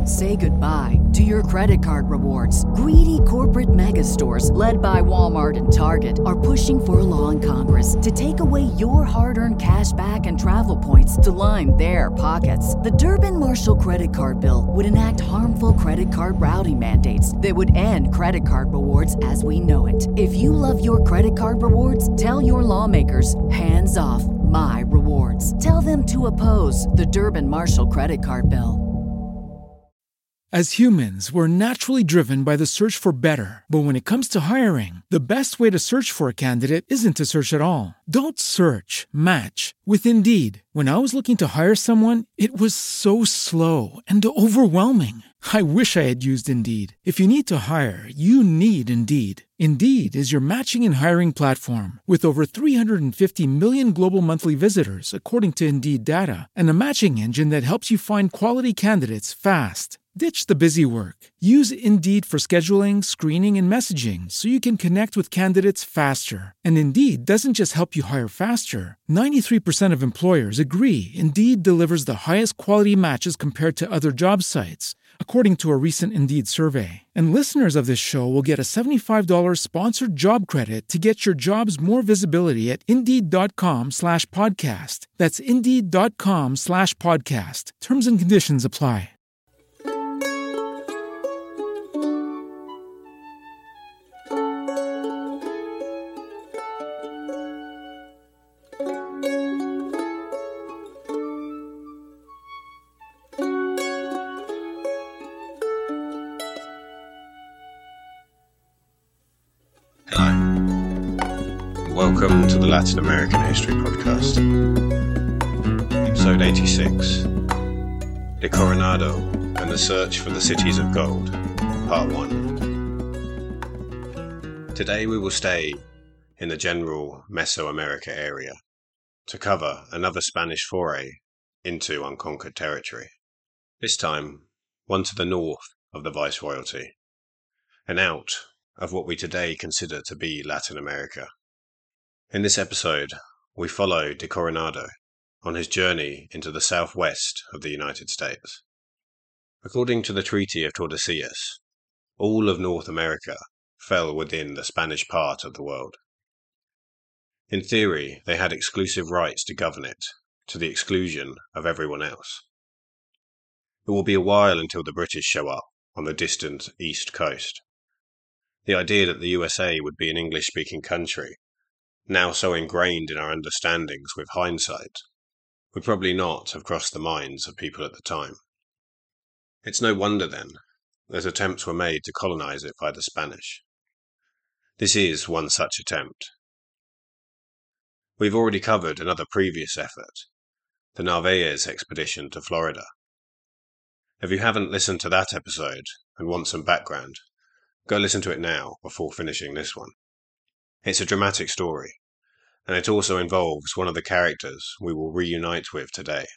Say goodbye to your credit card rewards. Greedy corporate mega stores, led by Walmart and Target, are pushing for a law in Congress to take away your hard-earned cash back and travel points to line their pockets. The Durbin-Marshall credit card bill would enact harmful credit card routing mandates that would end credit card rewards as we know it. If you love your credit card rewards, tell your lawmakers, hands off my rewards. Tell them to oppose the Durbin-Marshall credit card bill. As humans, we're naturally driven by the search for better. But when it comes to hiring, the best way to search for a candidate isn't to search at all. Don't search, match with Indeed. When I was looking to hire someone, it was so slow and overwhelming. I wish I had used Indeed. If you need to hire, you need Indeed. Indeed is your matching and hiring platform with over 350 million global monthly visitors, according to Indeed data, and a matching engine that helps you find quality candidates fast. Ditch the busy work. Use Indeed for scheduling, screening, and messaging so you can connect with candidates faster. And Indeed doesn't just help you hire faster. 93% of employers agree Indeed delivers the highest quality matches compared to other job sites, according to a recent Indeed survey. And listeners of this show will get a $75 sponsored job credit to get your jobs more visibility at Indeed.com/podcast. That's Indeed.com/podcast. Terms and conditions apply. Welcome to the Latin American History Podcast, Episode 86, De Coronado and the Search for the Cities of Gold, Part 1. Today we will stay in the general Mesoamerica area to cover another Spanish foray into unconquered territory, this time one to the north of the Viceroyalty, and out of what we today consider to be Latin America. In this episode, we follow De Coronado on his journey into the southwest of the United States. According to the Treaty of Tordesillas, all of North America fell within the Spanish part of the world. In theory, they had exclusive rights to govern it, to the exclusion of everyone else. It will be a while until the British show up on the distant east coast. The idea that the USA would be an English-speaking country, now so ingrained in our understandings with hindsight, would probably not have crossed the minds of people at the time. It's no wonder, then, that attempts were made to colonize it by the Spanish. This is one such attempt. We've already covered another previous effort, the Narvaez expedition to Florida. If you haven't listened to that episode and want some background, go listen to it now before finishing this one. It's a dramatic story, and it also involves one of the characters we will reunite with today.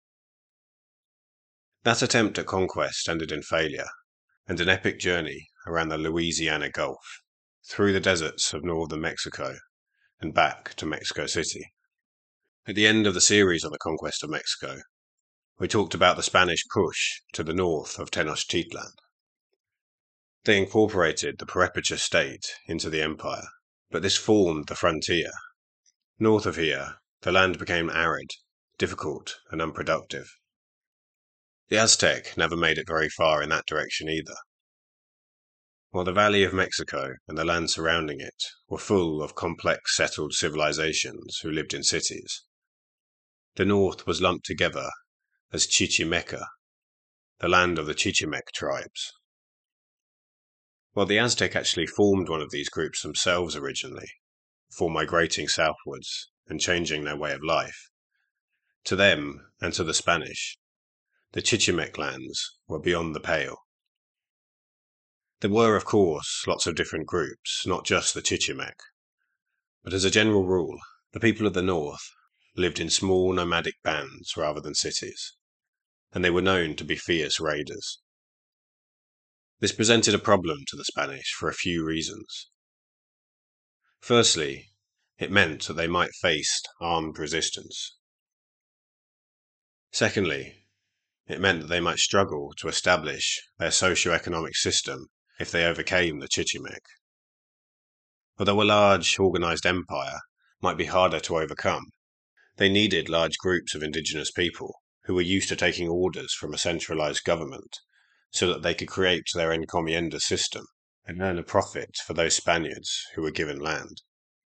That attempt at conquest ended in failure, and an epic journey around the Louisiana Gulf, through the deserts of northern Mexico, and back to Mexico City. At the end of the series on the conquest of Mexico, we talked about the Spanish push to the north of Tenochtitlan. They incorporated the Purépecha state into the empire, but this formed the frontier. North of here, the land became arid, difficult, and unproductive. The Aztec never made it very far in that direction either. While the Valley of Mexico and the land surrounding it were full of complex settled civilizations who lived in cities, the north was lumped together as Chichimeca, the land of the Chichimec tribes. While the Aztec actually formed one of these groups themselves originally, before migrating southwards and changing their way of life, to them and to the Spanish, the Chichimec lands were beyond the pale. There were, of course, lots of different groups, not just the Chichimec, but as a general rule, the people of the north lived in small nomadic bands rather than cities, and they were known to be fierce raiders. This presented a problem to the Spanish for a few reasons. Firstly, it meant that they might face armed resistance. Secondly, It meant that they might struggle to establish their socio-economic system if they overcame the Chichimek. Although a large, organised empire might be harder to overcome, they needed large groups of indigenous people who were used to taking orders from a centralised government so that they could create their encomienda system and earn a profit for those Spaniards who were given land.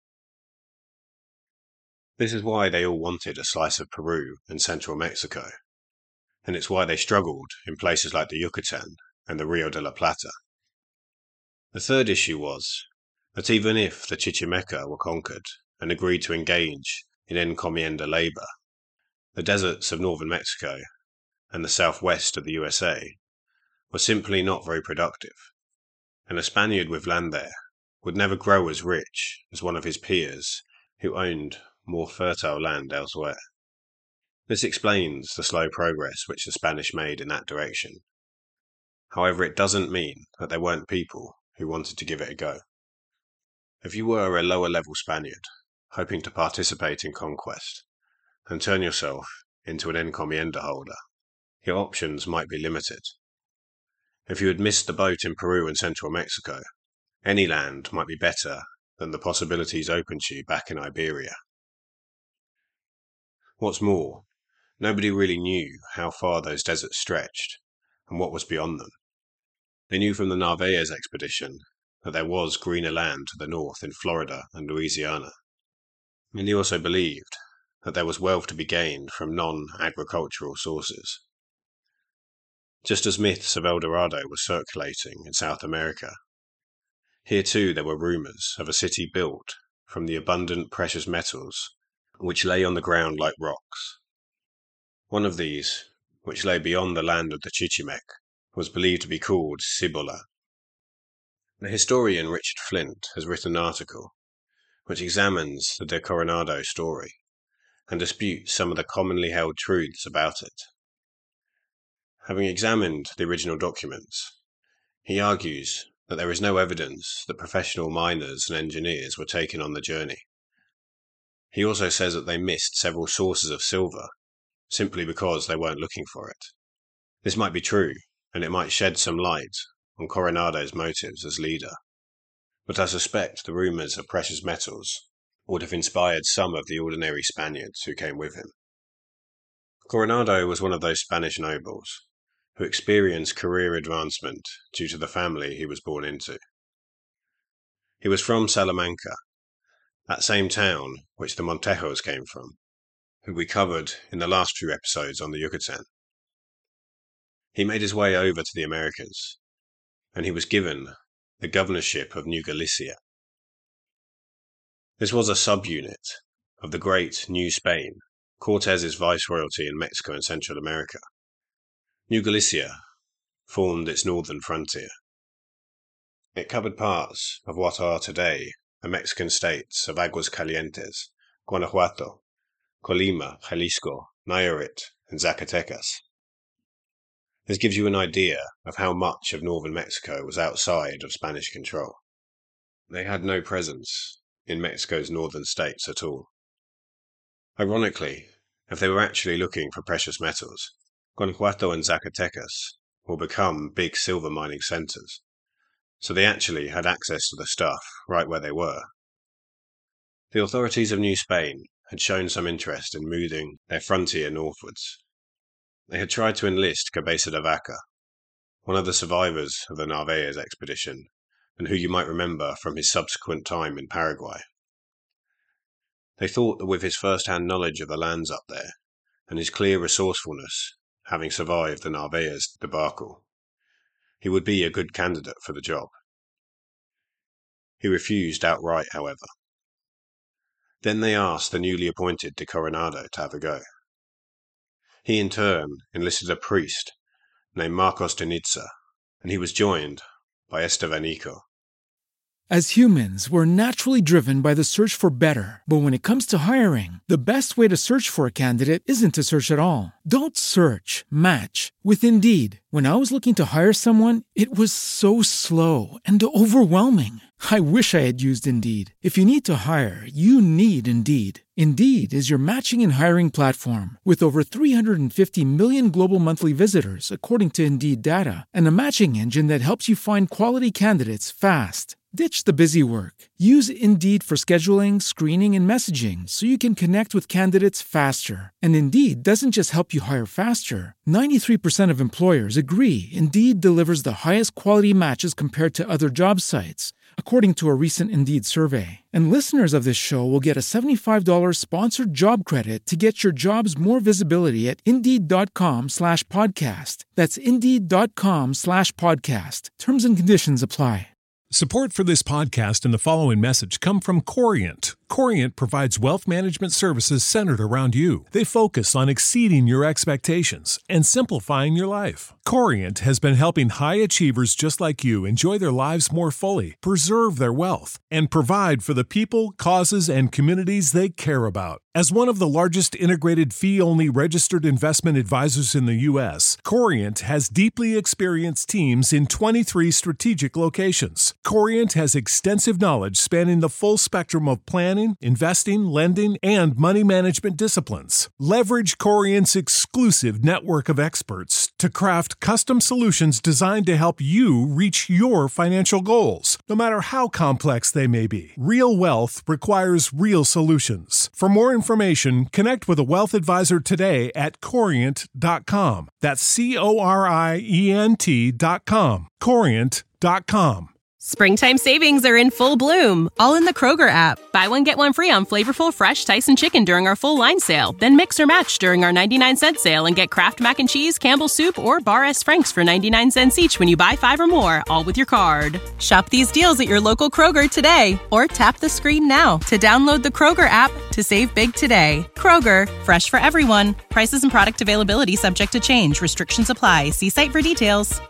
This is why they all wanted a slice of Peru and central Mexico, and it's why they struggled in places like the Yucatan and the Rio de la Plata. The third issue was that even if the Chichimeca were conquered and agreed to engage in encomienda labour, the deserts of northern Mexico and the southwest of the USA were simply not very productive, and a Spaniard with land there would never grow as rich as one of his peers who owned more fertile land elsewhere. This explains the slow progress which the Spanish made in that direction. However, it doesn't mean that there weren't people who wanted to give it a go. If you were a lower-level Spaniard hoping to participate in conquest and turn yourself into an encomienda holder, your options might be limited. If you had missed the boat in Peru and central Mexico, any land might be better than the possibilities open to you back in Iberia. What's more, nobody really knew how far those deserts stretched and what was beyond them. They knew from the Narvaez expedition that there was greener land to the north in Florida and Louisiana, and he also believed that there was wealth to be gained from non-agricultural sources. Just as myths of El Dorado were circulating in South America, here too there were rumours of a city built from the abundant precious metals which lay on the ground like rocks. One of these, which lay beyond the land of the Chichimek, was believed to be called Cibola. The historian Richard Flint has written an article which examines the de Coronado story and disputes some of the commonly held truths about it. Having examined the original documents, he argues that there is no evidence that professional miners and engineers were taken on the journey. He also says that they missed several sources of silver simply because they weren't looking for it. This might be true, and it might shed some light on Coronado's motives as leader, but I suspect the rumours of precious metals would have inspired some of the ordinary Spaniards who came with him. Coronado was one of those Spanish nobles who experienced career advancement due to the family he was born into. He was from Salamanca, that same town which the Montejos came from, who we covered in the last few episodes on the Yucatan. He made his way over to the Americas, and he was given the governorship of New Galicia. This was a subunit of the great New Spain, Cortez's viceroyalty in Mexico and Central America. New Galicia formed its northern frontier. It covered parts of what are today the Mexican states of Aguas Calientes, Guanajuato, Colima, Jalisco, Nayarit, and Zacatecas. This gives you an idea of how much of northern Mexico was outside of Spanish control. They had no presence in Mexico's northern states at all. Ironically, if they were actually looking for precious metals, Guanajuato and Zacatecas will become big silver mining centers, so they actually had access to the stuff right where they were. The authorities of New Spain had shown some interest in moving their frontier northwards. They had tried to enlist Cabeza de Vaca, one of the survivors of the Narvaez expedition, and who you might remember from his subsequent time in Paraguay. They thought that with his first-hand knowledge of the lands up there, and his clear resourcefulness, having survived the Narvaez debacle, he would be a good candidate for the job. He refused outright, however. Then they asked the newly appointed de Coronado to have a go. He in turn enlisted a priest named Marcos de Niza, and he was joined by Estevanico. As humans, we're naturally driven by the search for better. But when it comes to hiring, the best way to search for a candidate isn't to search at all. Don't search, match with Indeed. When I was looking to hire someone, it was so slow and overwhelming. I wish I had used Indeed. If you need to hire, you need Indeed. Indeed is your matching and hiring platform with over 350 million global monthly visitors, according to Indeed data, and a matching engine that helps you find quality candidates fast. Ditch the busy work. Use Indeed for scheduling, screening, and messaging so you can connect with candidates faster. And Indeed doesn't just help you hire faster. 93% of employers agree Indeed delivers the highest quality matches compared to other job sites, according to a recent Indeed survey. And listeners of this show will get a $75 sponsored job credit to get your jobs more visibility at Indeed.com/podcast. That's Indeed.com/podcast. Terms and conditions apply. Support for this podcast and the following message come from Corient. Corient provides wealth management services centered around you. They focus on exceeding your expectations and simplifying your life. Corient has been helping high achievers just like you enjoy their lives more fully, preserve their wealth, and provide for the people, causes, and communities they care about. As one of the largest integrated fee-only registered investment advisors in the U.S., Corient has deeply experienced teams in 23 strategic locations. Corient has extensive knowledge spanning the full spectrum of planning, investing, lending, and money management disciplines. Leverage Corient's exclusive network of experts to craft custom solutions designed to help you reach your financial goals, no matter how complex they may be. Real wealth requires real solutions. For more information, connect with a wealth advisor today at Corient.com. That's Corient.com. Corient.com. Springtime savings are in full bloom, all in the Kroger app. Buy one, get one free on flavorful, fresh Tyson chicken during our full line sale. Then mix or match during our 99-cent sale and get Kraft Mac and Cheese, Campbell's Soup, or Bar S. Frank's for 99 cents each when you buy 5 or more, all with your card. Shop these deals at your local Kroger today, or tap the screen now to download the Kroger app to save big today. Kroger, fresh for everyone. Prices and product availability subject to change. Restrictions apply. See site for details.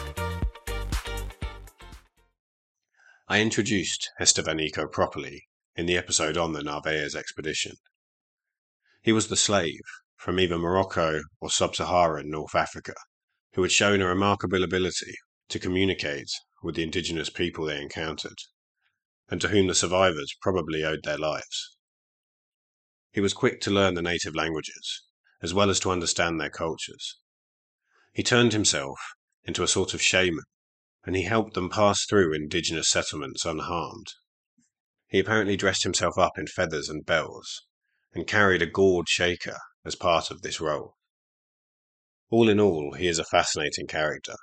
I introduced Estevanico properly in the episode on the Narvaez expedition. He was the slave from either Morocco or sub-Saharan North Africa who had shown a remarkable ability to communicate with the indigenous people they encountered, and to whom the survivors probably owed their lives. He was quick to learn the native languages, as well as to understand their cultures. He turned himself into a sort of shaman, and he helped them pass through indigenous settlements unharmed. He apparently dressed himself up in feathers and bells, and carried a gourd shaker as part of this role. All in all, he is a fascinating character.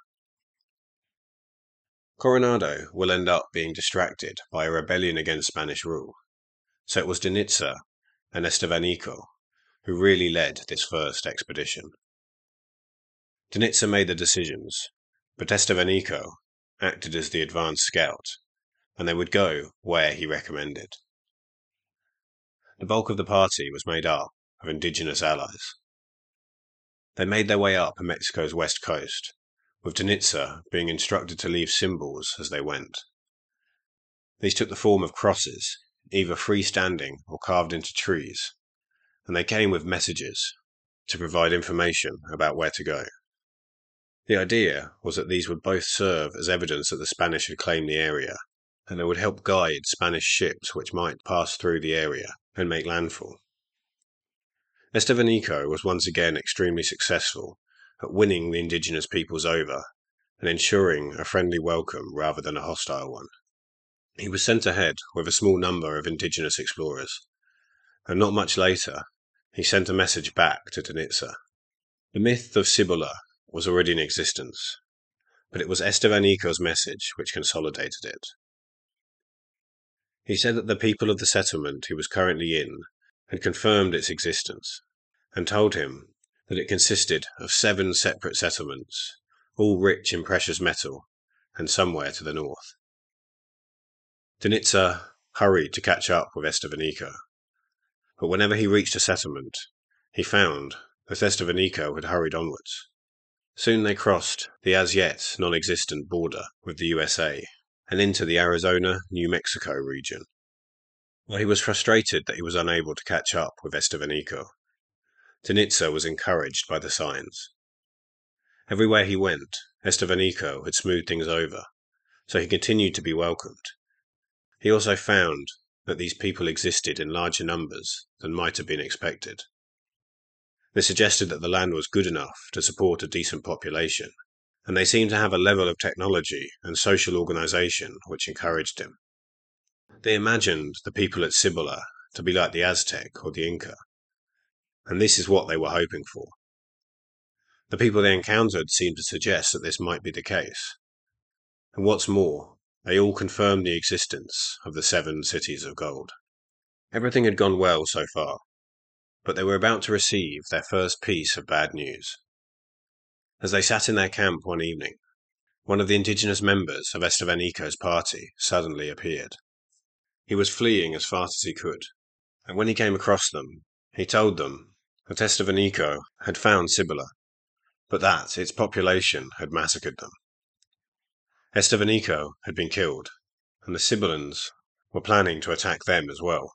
Coronado will end up being distracted by a rebellion against Spanish rule, so it was Danitza and Estevanico who really led this first expedition. Danitza made the decisions, but Estevanico acted as the advance scout, and they would go where he recommended. The bulk of the party was made up of indigenous allies. They made their way up Mexico's west coast, with Danitza being instructed to leave symbols as they went. These took the form of crosses, either freestanding or carved into trees, and they came with messages to provide information about where to go. The idea was that these would both serve as evidence that the Spanish had claimed the area, and they would help guide Spanish ships which might pass through the area and make landfall. Estevanico was once again extremely successful at winning the indigenous peoples over and ensuring a friendly welcome rather than a hostile one. He was sent ahead with a small number of indigenous explorers, and not much later he sent a message back to Danitza. The myth of Cibola was already in existence, but it was Estevanico's message which consolidated it. He said that the people of the settlement he was currently in had confirmed its existence, and told him that it consisted of 7 separate settlements, all rich in precious metal, and somewhere to the north. Danitza hurried to catch up with Estevanico, but whenever he reached a settlement, he found that Estevanico had hurried onwards. Soon they crossed the as yet non-existent border with the USA and into the Arizona, New Mexico region. While he was frustrated that he was unable to catch up with Estevanico, Danitza was encouraged by the signs. Everywhere he went, Estevanico had smoothed things over, so he continued to be welcomed. He also found that these people existed in larger numbers than might have been expected. This suggested that the land was good enough to support a decent population, and they seemed to have a level of technology and social organization which encouraged him. They imagined the people at Cibola to be like the Aztec or the Inca, and this is what they were hoping for. The people they encountered seemed to suggest that this might be the case. And what's more, they all confirmed the existence of the 7 cities of gold. Everything had gone well so far, but they were about to receive their first piece of bad news. As they sat in their camp one evening, one of the indigenous members of Estevanico's party suddenly appeared. He was fleeing as fast as he could, and when he came across them, he told them that Estevanico had found Cibola, but that its population had massacred them. Estevanico had been killed, and the Cibolans were planning to attack them as well.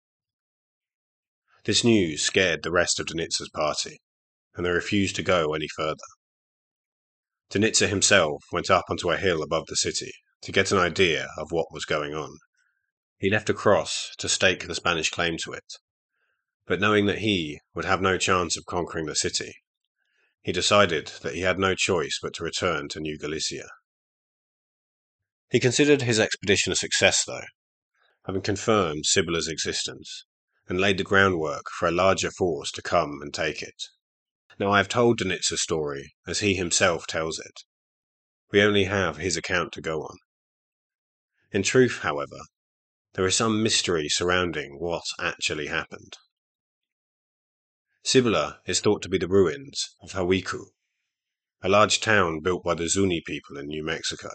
This news scared the rest of Danitza's party, and they refused to go any further. Danitza himself went up onto a hill above the city to get an idea of what was going on. He left a cross to stake the Spanish claim to it, but knowing that he would have no chance of conquering the city, he decided that he had no choice but to return to New Galicia. He considered his expedition a success, though, having confirmed Cibola's existence, and laid the groundwork for a larger force to come and take it. Now I have told Danitza's story as he himself tells it. We only have his account to go on. In truth, however, there is some mystery surrounding what actually happened. Cibola is thought to be the ruins of Hawiku, a large town built by the Zuni people in New Mexico.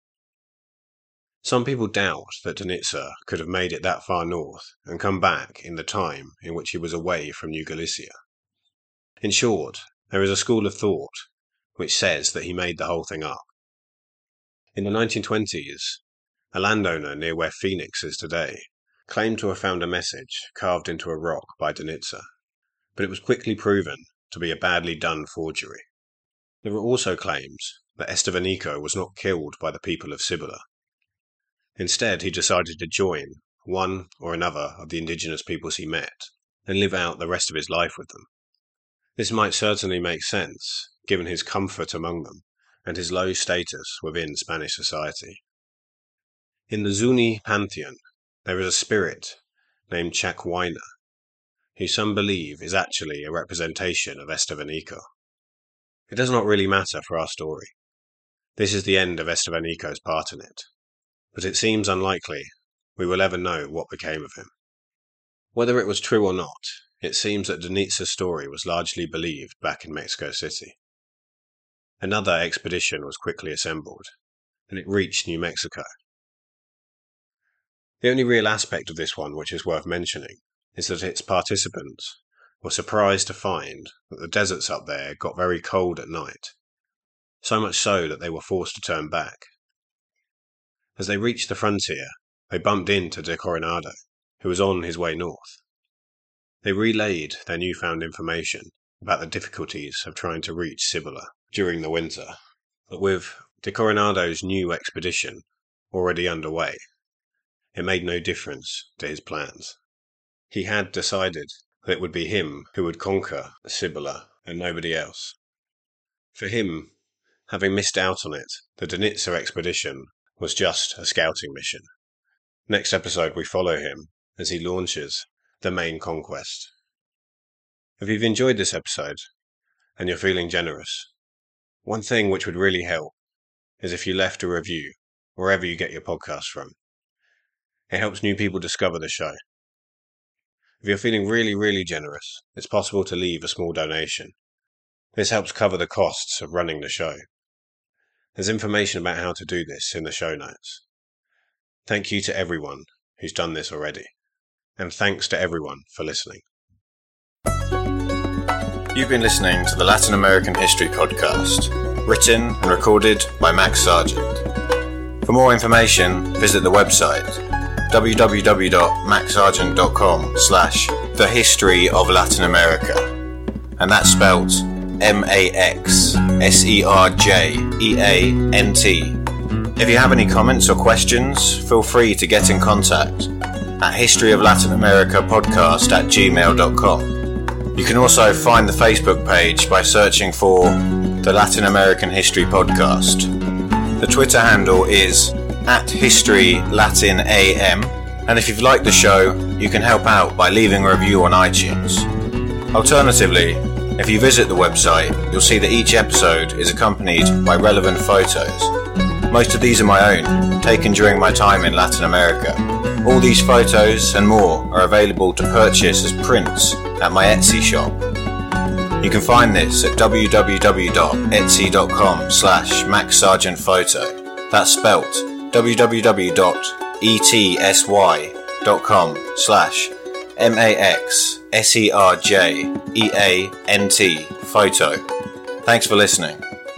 Some people doubt that Danitza could have made it that far north and come back in the time in which he was away from New Galicia. In short, there is a school of thought which says that he made the whole thing up. In the 1920s, a landowner near where Phoenix is today claimed to have found a message carved into a rock by Danitza, but it was quickly proven to be a badly done forgery. There were also claims that Estevanico was not killed by the people of Cibola. Instead, he decided to join one or another of the indigenous peoples he met and live out the rest of his life with them. This might certainly make sense, given his comfort among them and his low status within Spanish society. In the Zuni pantheon, there is a spirit named Chakwaina, who some believe is actually a representation of Estevanico. It does not really matter for our story. This is the end of Estevanico's part in it, but it seems unlikely we will ever know what became of him. Whether it was true or not, it seems that Danitza's story was largely believed back in Mexico City. Another expedition was quickly assembled, and it reached New Mexico. The only real aspect of this one which is worth mentioning is that its participants were surprised to find that the deserts up there got very cold at night, so much so that they were forced to turn back. As they reached the frontier, they bumped into de Coronado, who was on his way north. They relayed their newfound information about the difficulties of trying to reach Cibola during the winter, but with de Coronado's new expedition already underway, it made no difference to his plans. He had decided that it would be him who would conquer Cibola and nobody else. For him, having missed out on it, the Danitza expedition was just a scouting mission. Next episode we follow him as he launches the main conquest. If you've enjoyed this episode and you're feeling generous, one thing which would really help is if you left a review wherever you get your podcast from. It helps new people discover the show. If you're feeling really generous, it's possible to leave a small donation. This helps cover the costs of running the show. There's information about how to do this in the show notes. Thank you to everyone who's done this already, and thanks to everyone for listening. You've been listening to the Latin American History Podcast, written and recorded by Max Sargent. For For more information, visit the website www.maxsargent.com/The History of Latin America, and that's spelt MAXSERJEANT. If you have any comments or questions, feel free to get in contact at historyoflatinamericapodcast@gmail.com. You can also find the Facebook page by searching for the Latin American History Podcast. The Twitter handle is @HistoryLatinAM, and if you've liked the show, you can help out by leaving a review on iTunes. Alternatively, if you visit the website, you'll see that each episode is accompanied by relevant photos. Most of these are my own, taken during my time in Latin America. All these photos and more are available to purchase as prints at my Etsy shop. You can find this at www.etsy.com/maxsargentphoto. That's spelt www.etsy.com/maxsergeant photo. Thanks for listening.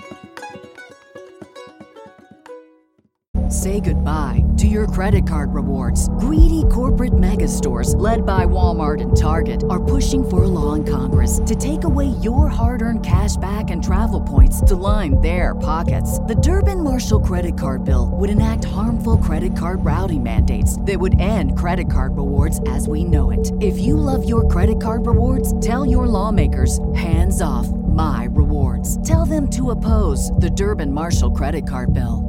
Say goodbye to your credit card rewards. Greedy corporate mega stores, led by Walmart and Target, are pushing for a law in Congress to take away your hard-earned cash back and travel points to line their pockets. The Durbin-Marshall credit card bill would enact harmful credit card routing mandates that would end credit card rewards as we know it. If you love your credit card rewards, tell your lawmakers, hands off my rewards. Tell them to oppose the Durbin-Marshall credit card bill.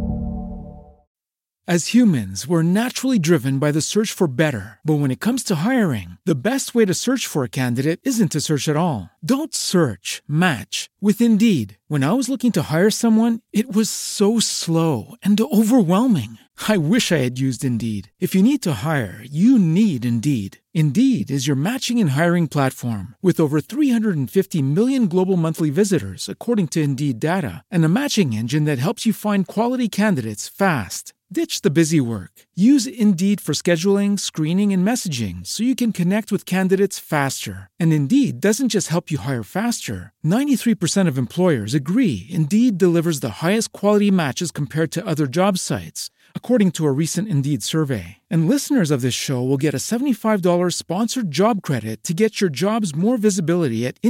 As humans, we're naturally driven by the search for better. But when it comes to hiring, the best way to search for a candidate isn't to search at all. Don't search, match with Indeed. When I was looking to hire someone, it was so slow and overwhelming. I wish I had used Indeed. If you need to hire, you need Indeed. Indeed is your matching and hiring platform with over 350 million global monthly visitors, according to Indeed data, and a matching engine that helps you find quality candidates fast. Ditch the busy work. Use Indeed for scheduling, screening, and messaging so you can connect with candidates faster. And Indeed doesn't just help you hire faster. 93% of employers agree Indeed delivers the highest quality matches compared to other job sites, according to a recent Indeed survey. And listeners of this show will get a $75 sponsored job credit to get your jobs more visibility at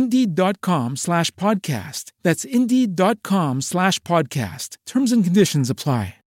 Indeed.com/podcast. That's Indeed.com/podcast. Terms and conditions apply.